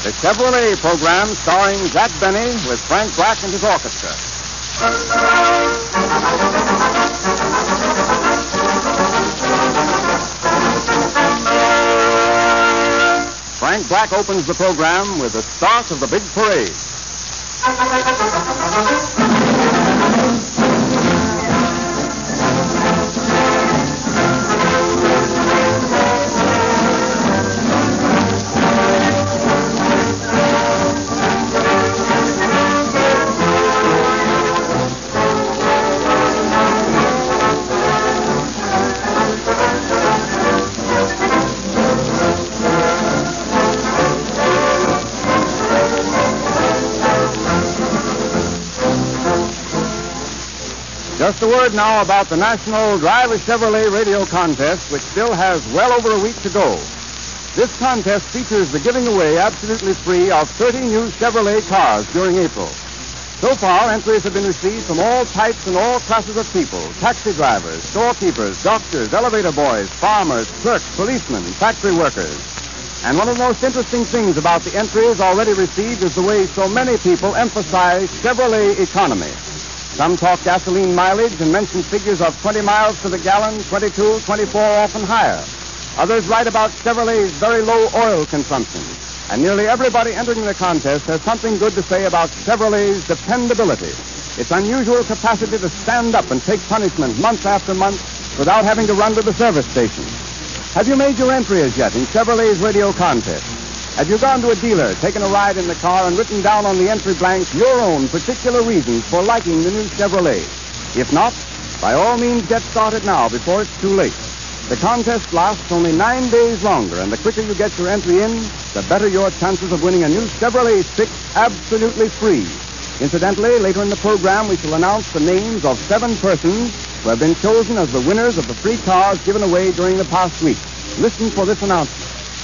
The Chevrolet program starring Jack Benny with Frank Black and his orchestra. Frank Black opens the program with the start of the big parade. Just a word now about the National Drive a Chevrolet radio contest, which still has well over a week to go. This contest features the giving away absolutely free of 30 new Chevrolet cars during April. So far, entries have been received from all types and all classes of people: taxi drivers, storekeepers, doctors, elevator boys, farmers, clerks, policemen, factory workers. And one of the most interesting things about the entries already received is the way so many people emphasize Chevrolet economy. Some talk gasoline mileage and mention figures of 20 miles to the gallon, 22, 24, often higher. Others write about Chevrolet's very low oil consumption. And nearly everybody entering the contest has something good to say about Chevrolet's dependability, its unusual capacity to stand up and take punishment month after month without having to run to the service station. Have you made your entry as yet in Chevrolet's radio contest? Have you gone to a dealer, taken a ride in the car, and written down on the entry blanks your own particular reasons for liking the new Chevrolet? If not, by all means get started now before it's too late. The contest lasts only 9 days longer, and the quicker you get your entry in, the better your chances of winning a new Chevrolet 6 absolutely free. Incidentally, later in the program, we shall announce the names of 7 persons who have been chosen as the winners of the free cars given away during the past week. Listen for this announcement.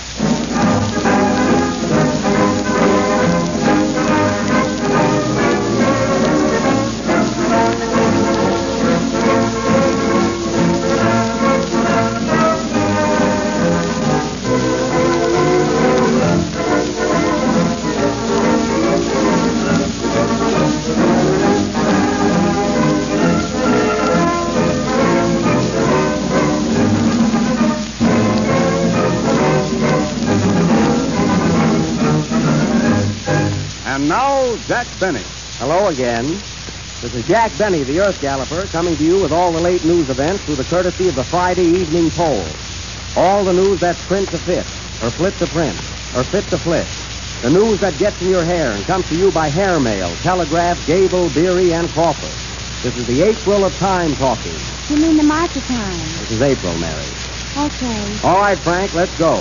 And now, Jack Benny. Hello again. This is Jack Benny, the Earth Galloper, coming to you with all the late news events through the courtesy of the Friday Evening Poll. All the news that's print to fit, or flit to print, or fit to flit. The news that gets in your hair and comes to you by hair mail, telegraph, Gable, Beery, and Crawford. This is the April of Time talking. You mean the March of Time? This is April, Mary. Okay. All right, Frank, let's go.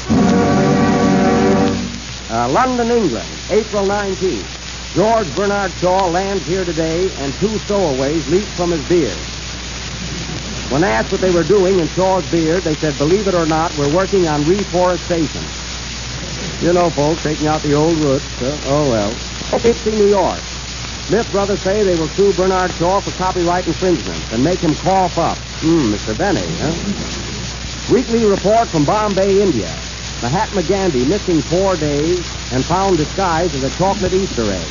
London, England, April 19th. George Bernard Shaw lands here today, and 2 stowaways leap from his beard. When asked what they were doing in Shaw's beard, they said, "Believe it or not, we're working on reforestation." You know, folks, taking out the old roots. Oh, well. Poughkeepsie, New York. Smith brothers say they will sue Bernard Shaw for copyright infringement and make him cough up. Mr. Benny, huh? Weekly report from Bombay, India. Mahatma Gandhi missing 4 days and found disguised as a chocolate Easter egg.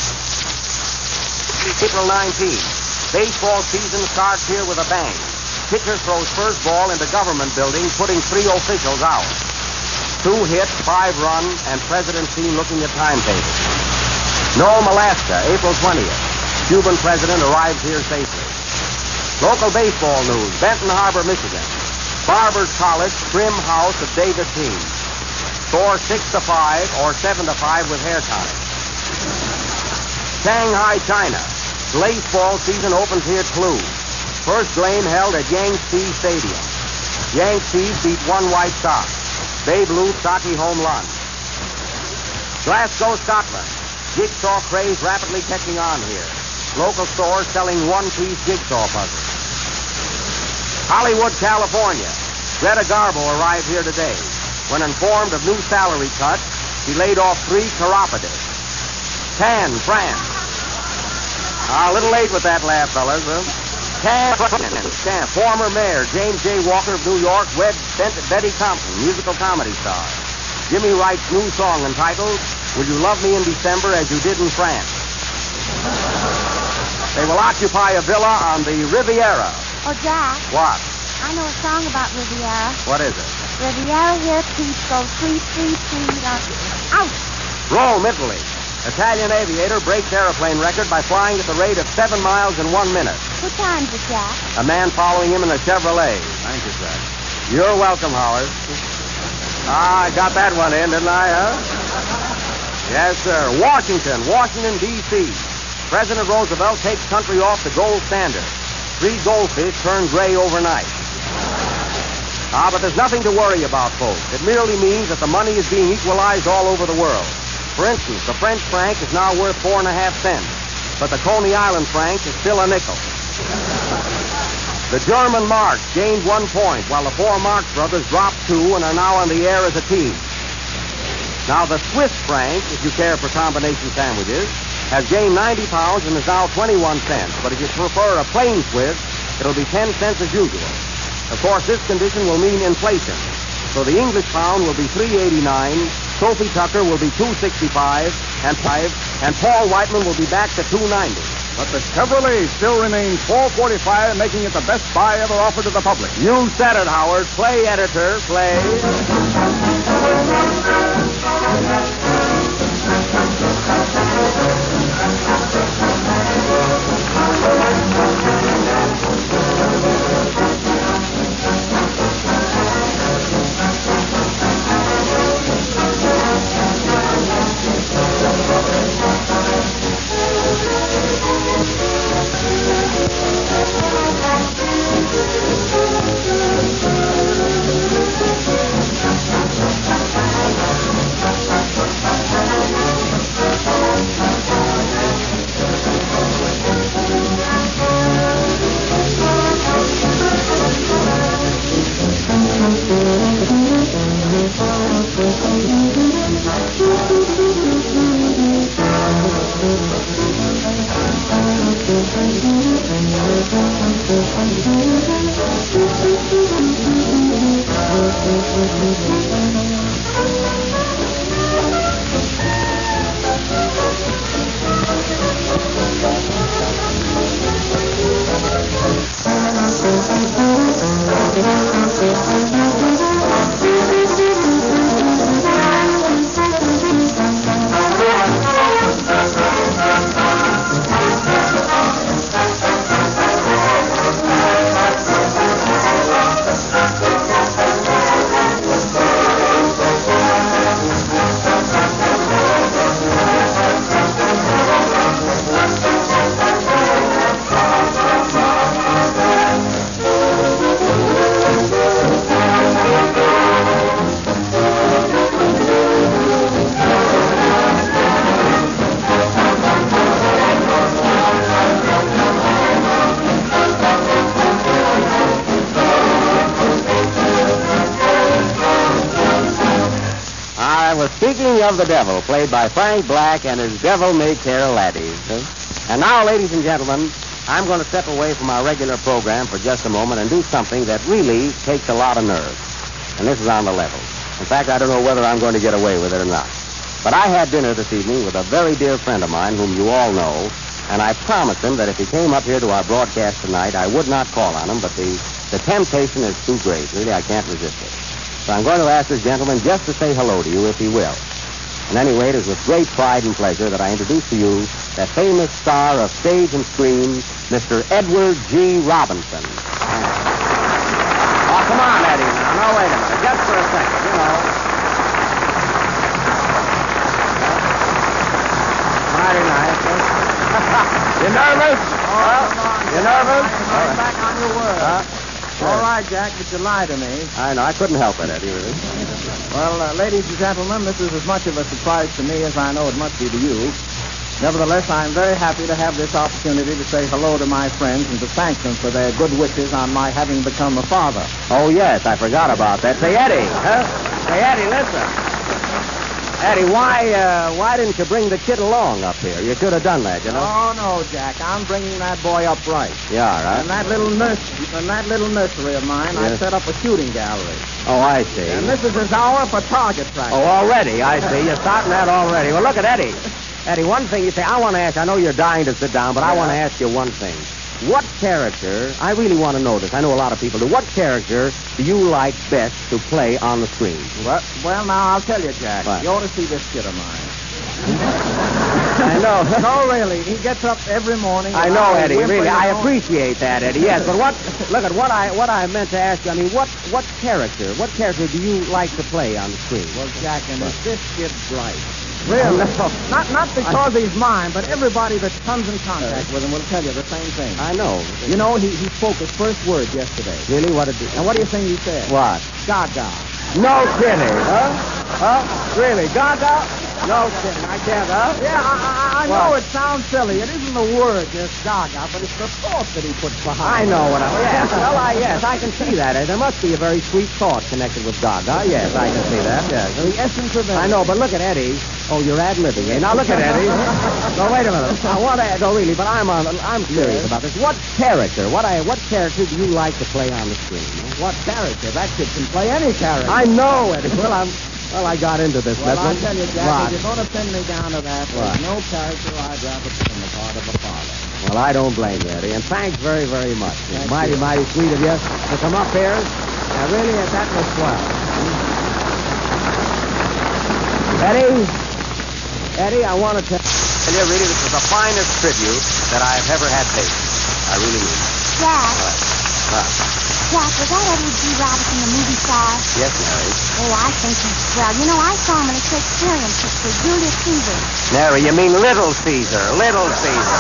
April 19th. Baseball season starts here with a bang. Pitcher throws first ball into government building, putting 3 officials out. 2 hits, 5 runs, and president seen looking at timetable. Nome, Alaska, April 20th. Cuban president arrives here safely. Local baseball news, Benton Harbor, Michigan. Barbers College, trim house of Davis team. Score 6-5 or 7-5 with hair tonic. Shanghai, China. Baseball season opens here at Clue. First game held at Yangtze Stadium. Yankees beat 1 White Sox. Babe Ruth stocky home run. Glasgow, Scotland. Jigsaw craze rapidly catching on here. Local stores selling one-piece jigsaw puzzles. Hollywood, California. Greta Garbo arrived here today. When informed of new salary cuts, she laid off 3 chiropodists. Cannes, France. A little late with that laugh, fellas. Cannes, former mayor James J. Walker of New York wed Betty Compton, musical comedy star. Jimmy writes new song entitled Will you love me in December as you did in France? They will occupy a villa on the Riviera. Oh, Jack, What? I know a song about Riviera. What is it? Riviera here, peace goes sweet, sweet, sweet. Ouch! Rome, Italy. Italian aviator breaks airplane record by flying at the rate of 7 miles in 1 minute. Who times it, Jack? A man following him in a Chevrolet. Thank you, Jack. You're welcome, Howard. I got that one in, didn't I, huh? Yes, sir. Washington, D.C. President Roosevelt takes country off the gold standard. 3 goldfish turn gray overnight. But there's nothing to worry about, folks. It merely means that the money is being equalized all over the world. For instance, the French franc is now worth 4.5 cents, but the Coney Island franc is still a nickel. The German mark gained 1 point, while the 4 Marx brothers dropped 2 and are now on the air as a team. Now, the Swiss franc, if you care for combination sandwiches, has gained 90 pounds and is now 21 cents. But if you prefer a plain Swiss, it'll be 10 cents as usual. Of course, this condition will mean inflation. So the English pound will be $3.89, Sophie Tucker will be $2.65, and Paul Whiteman will be back to $2.90. But the Chevrolet still remains $4.45, making it the best buy ever offered to the public. You said it, Howard. Play, editor, play. Speaking of the devil, played by Frank Black and his devil-may-care laddies. And now, ladies and gentlemen, I'm going to step away from our regular program for just a moment and do something that really takes a lot of nerve. And this is on the level. In fact, I don't know whether I'm going to get away with it or not. But I had dinner this evening with a very dear friend of mine whom you all know, and I promised him that if he came up here to our broadcast tonight, I would not call on him, but the temptation is too great. Really, I can't resist it. So I'm going to ask this gentleman just to say hello to you, if he will. And anyway, it is with great pride and pleasure that I introduce to you that famous star of stage and screen, Mr. Edward G. Robinson. Oh, come on, Eddie, now. No, wait a minute. Just for a second, you know. Mighty nice, huh? You nervous? You nervous? I'm back on your word. All right, Jack, but you lied to me. I know. I couldn't help it, Eddie, really. Well, ladies and gentlemen, this is as much of a surprise to me as I know it must be to you. Nevertheless, I'm very happy to have this opportunity to say hello to my friends and to thank them for their good wishes on my having become a father. Oh, yes, I forgot about that. Say, Eddie. Huh? Say, Eddie, listen. Eddie, why didn't you bring the kid along up here? You should have done that, you know. Oh, no, Jack. I'm bringing that boy up right. Yeah, right. In that little nursery of mine, I Yes. set up a shooting gallery. Oh, I see. And this is his hour for target practice. Oh, already, I see. You're starting that already. Well, look at Eddie. Eddie, one thing you say, I want to ask, I know you're dying to sit down, but I want to ask you one thing. What character, I really want to know this, I know a lot of people do, what character do you like best to play on the screen? Well, now, I'll tell you, Jack. What? You ought to see this kid of mine. I know. No, really. He gets up every morning. I know, Eddie, whimpering, really. I you know. appreciate that, Eddie, yes, but look at what I meant to ask you, I mean, what character do you like to play on the screen? Well, Jack, and is this kid bright? Really? Not because he's mine, but everybody that comes in contact with him will tell you the same thing. I know. You know, he spoke his first word yesterday. Really? What did he... And what do you think he said? What? Gaga. No kidding. Huh? Really? Gaga? No kidding. I can't, huh? Yeah, I What? know it sounds silly. It isn't the word, just Gaga, but it's the thought that he puts I behind know it. what I... Yes, well, yes, I can see that. There must be a very sweet thought connected with Gaga. Yes, I can see that, yes. The essence of it. I know, but look at Eddie. Oh, you're ad-libbing, eh? Now, look at Eddie. No, wait a minute. I want to... No, really, but I'm serious about this. What character do you like to play on the screen? What character? That kid can play any character. I know, Eddie. Well, I got into this. Well, I'll listen. tell you, Jack, What? if you're going to pin me down to that, What? there's no character I'd rather play in the part of a father. Well, I don't blame you, Eddie. And thanks very, very much. Thank Mighty, you. mighty sweet of you to come up here. Now, really, that was swell. Eddie, I want to tell you, really, this is the finest tribute that I've ever had paid. I really mean it. Jack, What? Jack, was that Edward G. Robinson, the movie star? Yes, Mary. Oh, I think he's swell. You know, I saw him in a Shakespearean picture, Julius Caesar. Mary, you mean Little Caesar. Little Caesar.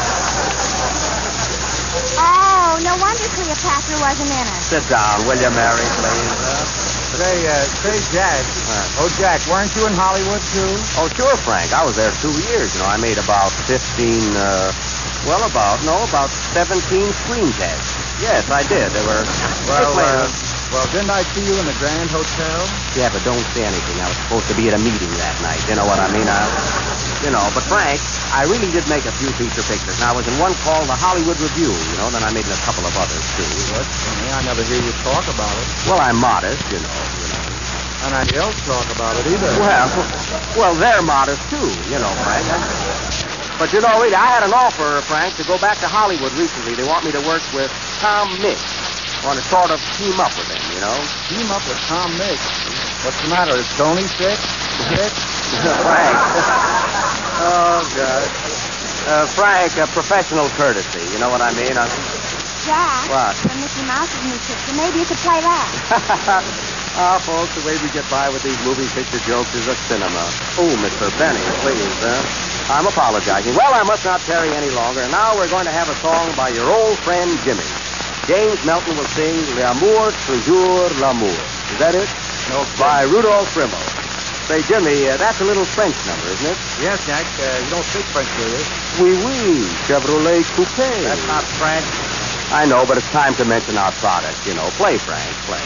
Oh, no wonder Cleopatra wasn't in it. Sit down, will you, Mary, please? Say, Jack. Oh, Jack, weren't you in Hollywood, too? Oh, sure, Frank. I was there 2 years. You know, I made about 15, about 17 screen tests. Yes, I did. There were... Well, didn't I see you in the Grand Hotel? Yeah, but don't say anything. I was supposed to be at a meeting that night. You know what I mean? But Frank, I really did make a few feature pictures. And I was in one called the Hollywood Review, then I made a couple of others, too. What? I never hear you talk about it. Well, I'm modest, you know. And I don't talk about it either. Well, they're modest, too, Frank. But, really, I had an offer, Frank, to go back to Hollywood recently. They want me to work with Tom Mix. I want to sort of team up with him, Team up with Tom Mix. What's the matter? Is Tony sick? Frank. Oh, God. Frank, professional courtesy. You know what I mean? Jack, What? from Mickey Mouse's new picture, maybe you could play that. Folks, the way we get by with these movie picture jokes is a cinema. Oh, Mr. Benny, please, I'm apologizing. Well, I must not tarry any longer. Now we're going to have a song by your old friend Jimmy. James Melton will sing L'amour, toujours l'amour. Is that it? No. By Rudolph Rimmel. Say, Jimmy, that's a little French number, isn't it? Yes, Jack. You don't speak French, do you? Oui, Chevrolet Coupé. That's not French. I know, but it's time to mention our product, Play, Frank, play.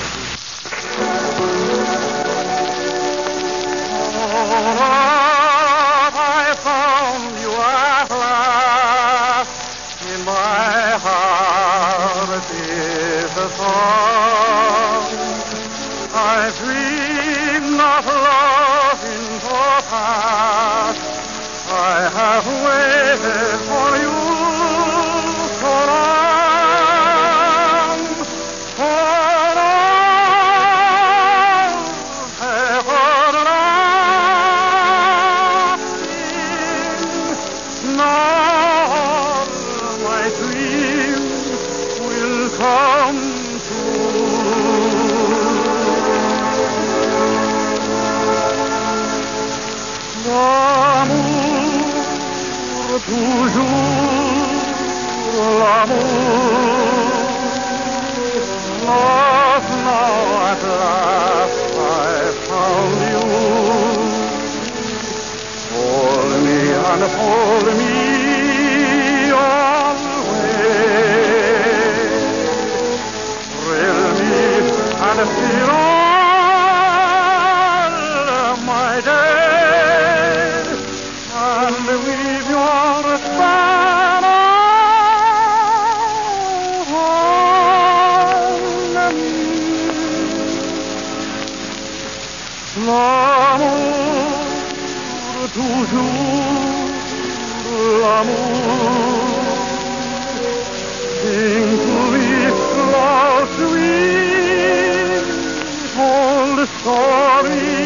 I found you at last. In my heart is a song. I dream of love in the past. I have waited for you so long. For all toujours l'amour. Sing to me love sweet old story.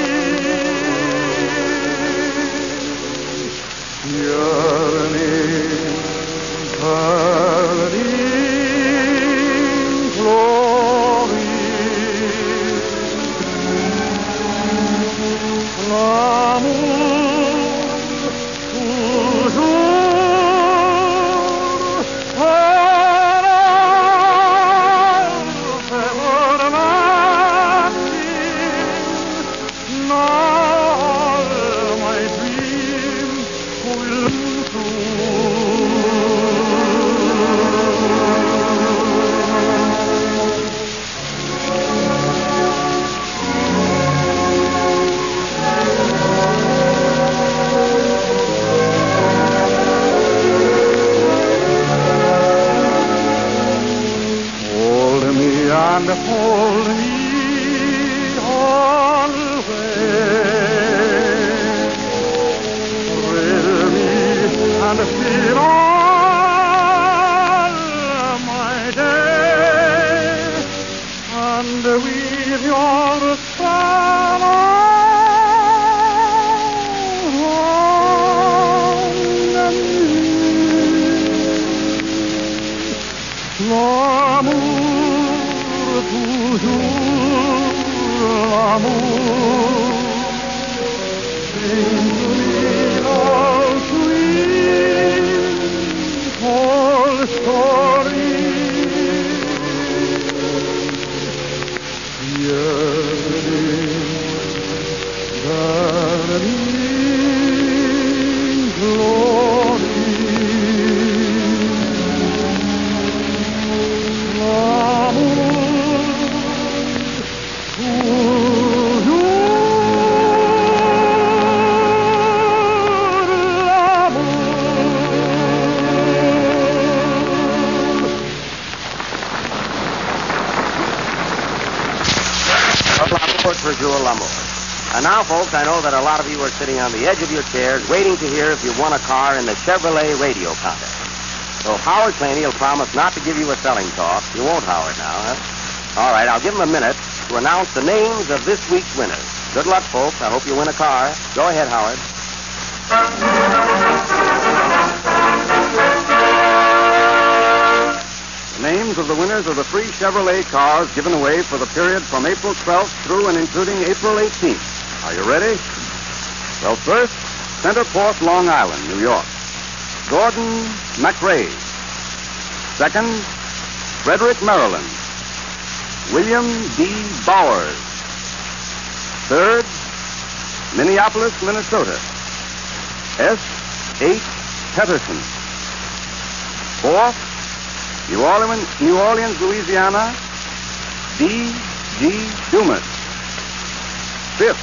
Yearning, burning glory. L'amour toujours everlasting. Now my dream will and hold me always. Thrill me and feel all my days, and with your smile on me. Toujours l'amour. Sing to me all sweet old story. Yearning, burning glory. And now, folks, I know that a lot of you are sitting on the edge of your chairs waiting to hear if you won a car in the Chevrolet radio contest. So if Howard Claney will promise not to give you a selling talk, you won't, Howard, now, huh? All right, I'll give him a minute to announce the names of this week's winners. Good luck, folks. I hope you win a car. Go ahead, Howard. The names of the winners of the free Chevrolet cars given away for the period from April 12th through and including April 18th. Are you ready? Well, first, Centerport, Long Island, New York. Gordon McRae. Second, Frederick, Maryland. William D. Bowers. Third, Minneapolis, Minnesota. S. H. Petterson. Fourth, New Orleans, Louisiana. D. G. Dumas. Fifth,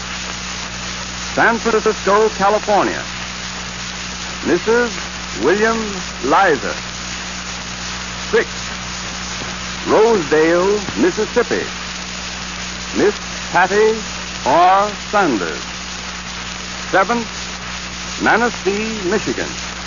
San Francisco, California. Mrs. William Liza. Sixth, Rosedale, Mississippi. Miss Patty R. Sanders. Seventh, Manistee, Michigan.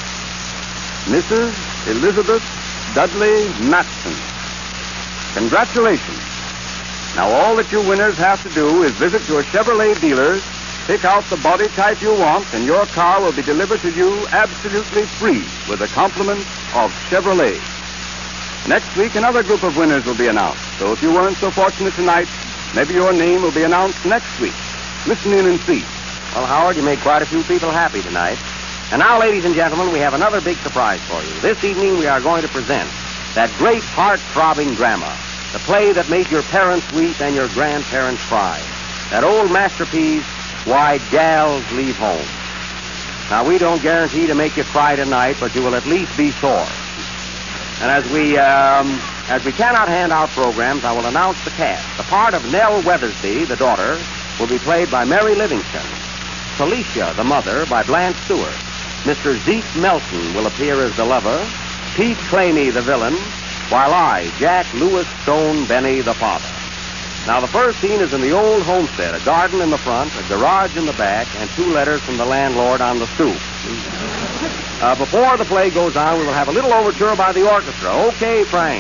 Mrs. Elizabeth Dudley Matson. Congratulations. Now, all that you winners have to do is visit your Chevrolet dealers, pick out the body type you want, and your car will be delivered to you absolutely free with the compliments of Chevrolet. Next week, another group of winners will be announced. So if you weren't so fortunate tonight, maybe your name will be announced next week. Listen in and see. Well, Howard, you made quite a few people happy tonight. And now, ladies and gentlemen, we have another big surprise for you. This evening, we are going to present that great heart-throbbing drama, the play that made your parents weep and your grandparents cry, that old masterpiece, Why Gals Leave Home. Now, we don't guarantee to make you cry tonight, but you will at least be sore. And as we cannot hand out programs, I will announce the cast. The part of Nell Weathersby, the daughter, will be played by Mary Livingston. Felicia, the mother, by Blanche Stewart. Mr. Zeke Melton will appear as the lover. Pete Claney, the villain, while I, Jack Lewis Stone Benny, the father. Now, the first scene is in the old homestead, a garden in the front, a garage in the back, and 2 letters from the landlord on the stoop. Before the play goes on, we will have a little overture by the orchestra. Okay, Frank.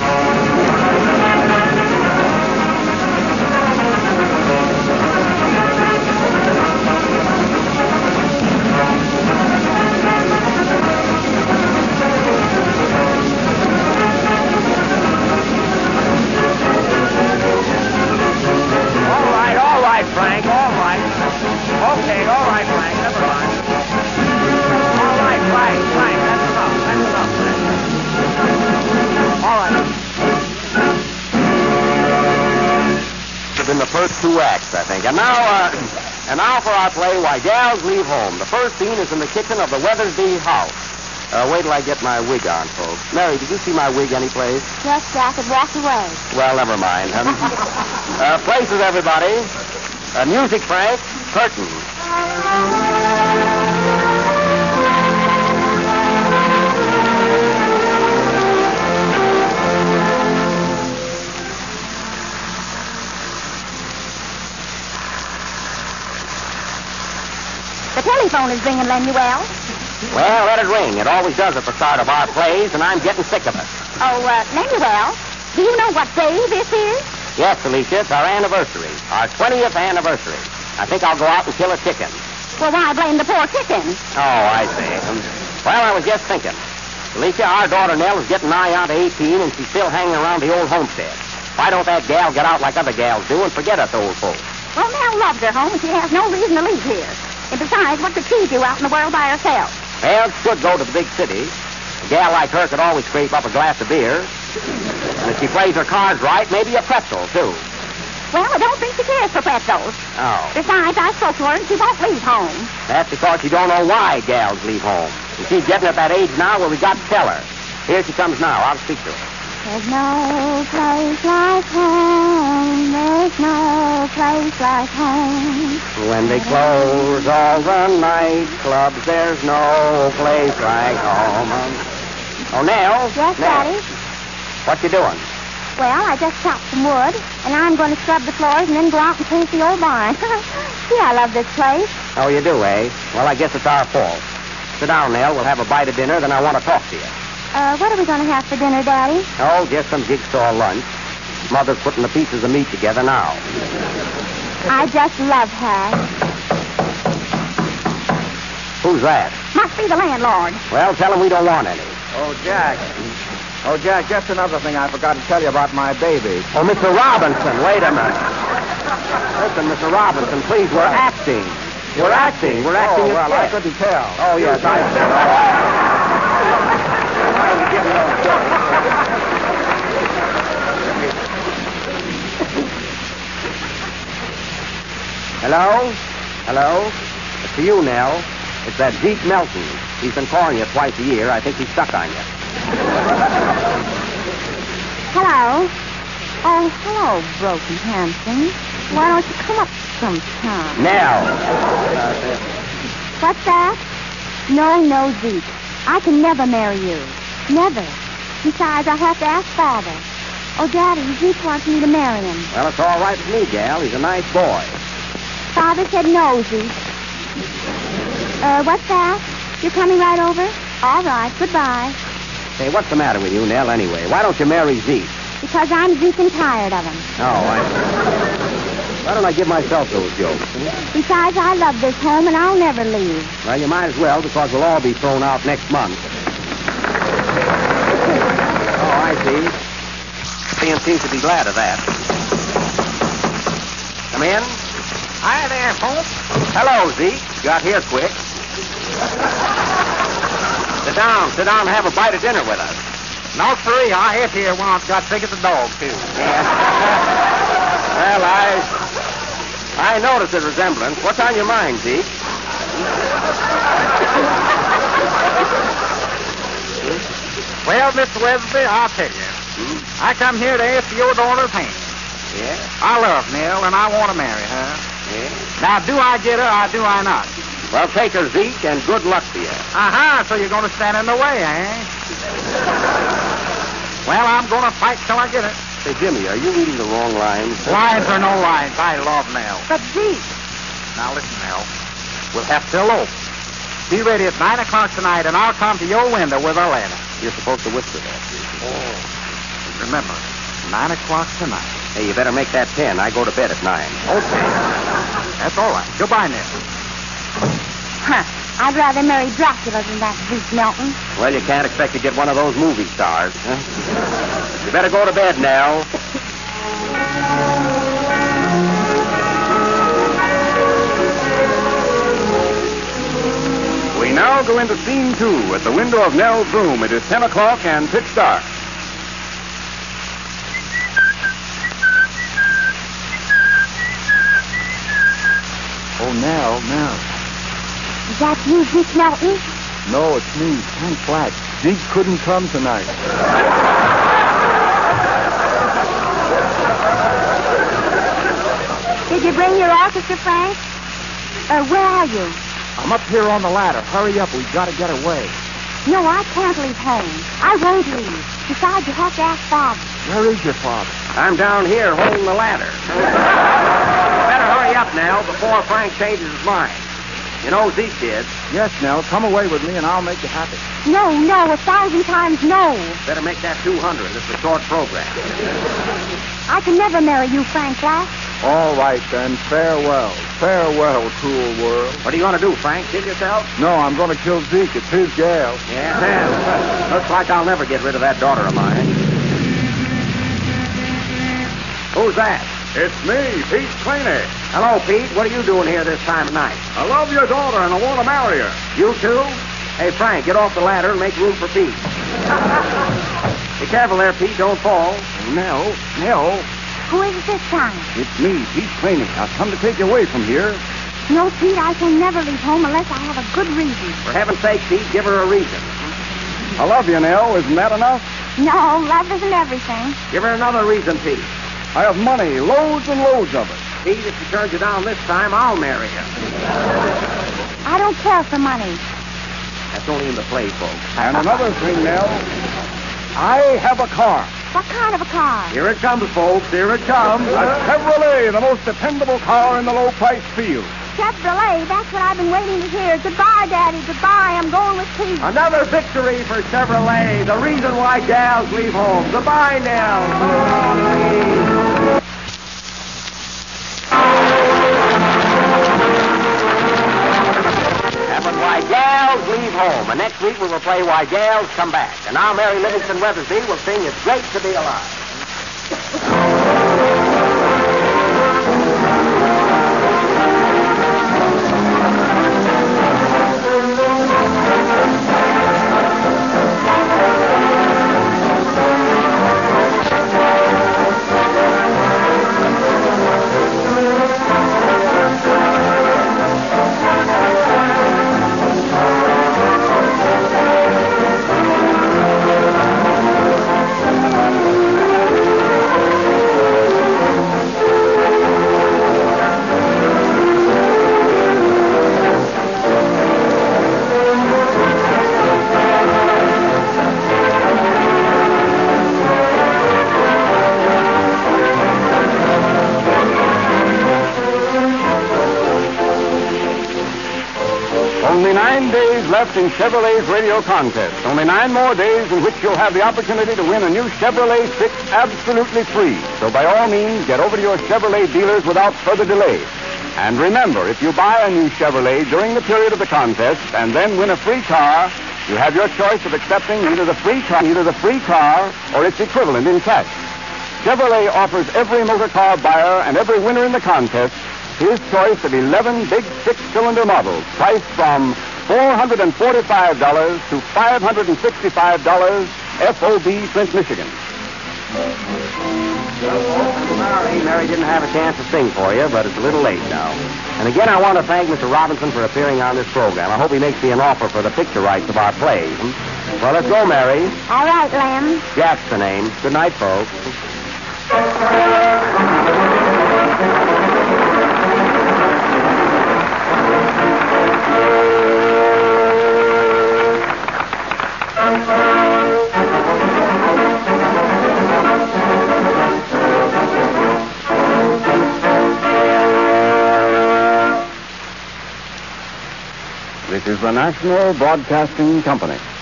Frank, all right. Okay, all right, Frank, never mind. All right, Frank, that's enough, Frank. All right. It's been the first 2 acts, I think. And now for our play, Why Gals Leave Home. The first scene is in the kitchen of the Weathersby house. Wait till I get my wig on, folks. Mary, did you see my wig anyplace? Yes, Jack, it walked away. Well, never mind. Places, everybody. Music, Frank. Curtain. The telephone is ringing, Lemuel. Well, let it ring. It always does at the start of our plays, and I'm getting sick of it. Oh, Lemuel, do you know what day this is? Yes, Alicia, it's our anniversary. Our 20th anniversary. I think I'll go out and kill a chicken. Well, why blame the poor chicken? Oh, I see. Well, I was just thinking. Alicia, our daughter Nell is getting nigh on to 18, and she's still hanging around the old homestead. Why don't that gal get out like other gals do and forget us old folks? Well, Nell loves her home, and she has no reason to leave here. And besides, what could she do out in the world by herself? Well, she could go to the big city. A gal like her could always scrape up a glass of beer. And if she plays her cards right, maybe a pretzel, too. Well, I don't think she cares for pretzels. Oh. Besides, I spoke to her, and she won't leave home. That's because you don't know why gals leave home. And she's getting at that age now where we got to tell her. Here she comes now. I'll speak to her. There's no place like home. There's no place like home. When they close all the nightclubs, there's no place like home. Oh, Nell? Yes, Nell. Daddy? What you doing? Well, I just chopped some wood, and I'm going to scrub the floors and then go out and paint the old barn. Gee, I love this place. Oh, you do, eh? Well, I guess it's our fault. Sit down, Nell. We'll have a bite of dinner, then I want to talk to you. What are we going to have for dinner, Daddy? Oh, just some jigsaw lunch. Mother's putting the pieces of meat together now. I just love hash. Who's that? Must be the landlord. Well, tell him we don't want any. Oh, Jack, just another thing I forgot to tell you about my baby. Oh, Mr. Robinson, wait a minute. Listen, Mr. Robinson, please, we're acting. We're acting. We're acting. Oh, well, I couldn't tell. Oh, yes, Hello? Hello? It's for you, Nell. It's that Zeke Melton. He's been calling you twice a year. I think he's stuck on you. Hello. Oh, hello, Broken Hanson. Why don't you come up sometime? Nell. What's that? No, Zeke. I can never marry you. Never. Besides, I have to ask Father. Oh, Daddy, Zeke wants me to marry him. Well, it's all right with me, gal. He's a nice boy. Father said no, Zeke. What's that? You're coming right over? All right, goodbye. Hey, what's the matter with you, Nell, anyway? Why don't you marry Zeke? Because I'm Zeke and tired of him. Oh, why don't I give myself those jokes? Besides, I love this home, and I'll never leave. Well, you might as well, because we'll all be thrown out next month. Oh, I see. Ian seems to be glad of that. Come in. Hi there, folks. Hello, Zeke. Got here quick. Sit down and have a bite of dinner with us. No, siree, I hit here once, got sick as a dog, too. Yeah. Well, I noticed the resemblance. What's on your mind, Zeke? Well, Mr. Weatherby, I'll tell you. I come here to ask for your daughter's hand. Yeah? I love Nell, and I want to marry her. Yeah? Now, do I get her, or do I not? Well, take her, Zeke, and good luck to you. Uh-huh, so you're going to stand in the way, eh? Well, I'm going to fight till I get it. Say, Jimmy, are you reading the wrong lines? Lines or no lines, I love Nell. But Zeke, Now listen, Nell. We'll have to elope. Be ready at 9 o'clock tonight, and I'll come to your window with a letter. You're supposed to whisper that, Zeke. Oh. Remember, 9 o'clock tonight. Hey, you better make that 10. I go to bed at 9. Okay. That's all right. Goodbye, Nell. huh, I'd rather marry Dracula than that Zeke Melton. Well, you can't expect to get one of those movie stars, huh? You better go to bed, Nell. We now go into scene 2 at the window of Nell's room. It is 10 o'clock and pitch dark. Oh, Nell. Is that you, Zeke Melton? No, it's me, Frank Black. Zeke couldn't come tonight. Did you bring your orchestra, Frank? Where are you? I'm up here on the ladder. Hurry up. We've got to get away. No, I can't leave home. I won't leave. Besides, you have to ask Father. Where is your father? I'm down here holding the ladder. Better hurry up, Nell, before Frank changes his mind. You know Zeke did. Yes, Nell. Come away with me, and I'll make you happy. No, 1,000 times no. Better make that 200. This is a short program. I can never marry you, Frank Black. All right, then. Farewell. Farewell, cruel world. What are you going to do, Frank? Kill yourself? No, I'm going to kill Zeke. It's his gal. Yeah. Looks like I'll never get rid of that daughter of mine. Who's that? It's me, Pete Claney. Hello, Pete. What are you doing here this time of night? I love your daughter and I want to marry her. You too? Hey, Frank, get off the ladder and make room for Pete. Be careful there, Pete. Don't fall. Nell. Who is it this time? It's me, Pete Claney. I've come to take you away from here. No, Pete, I can never leave home unless I have a good reason. For heaven's sake, Pete, give her a reason. I love you, Nell. Isn't that enough? No, love isn't everything. Give her another reason, Pete. I have money, loads and loads of it. Pete, if she turns you down this time, I'll marry her. I don't care for money. That's only in the play, folks. And another thing, Nell. I have a car. What kind of a car? Here it comes, folks. Here it comes. A Chevrolet, the most dependable car in the low-price field. Chevrolet, that's what I've been waiting to hear. Goodbye, Daddy, goodbye. I'm going with Pete. Another victory for Chevrolet, the reason why gals leave home. Goodbye, Nell. So long, Pete. That was Why Gals Leave Home. And next week we will play Why Gals Come Back. And now Mary Livingston Weathersby will sing It's Great to Be Alive. Only 9 days left in Chevrolet's radio contest. Only 9 more days in which you'll have the opportunity to win a new Chevrolet 6 absolutely free. So by all means, get over to your Chevrolet dealers without further delay. And remember, if you buy a new Chevrolet during the period of the contest and then win a free car, you have your choice of accepting either the free car or its equivalent in cash. Chevrolet offers every motor car buyer and every winner in the contest his choice of 11 big 6-cylinder models, priced from $445 to $565, FOB, Flint, Michigan. Sorry, Mary didn't have a chance to sing for you, but it's a little late now. And again, I want to thank Mr. Robinson for appearing on this program. I hope he makes me an offer for the picture rights of our plays. Well, let's go, Mary. All right, Lem. Jack's the name. Good night, folks. This is the National Broadcasting Company.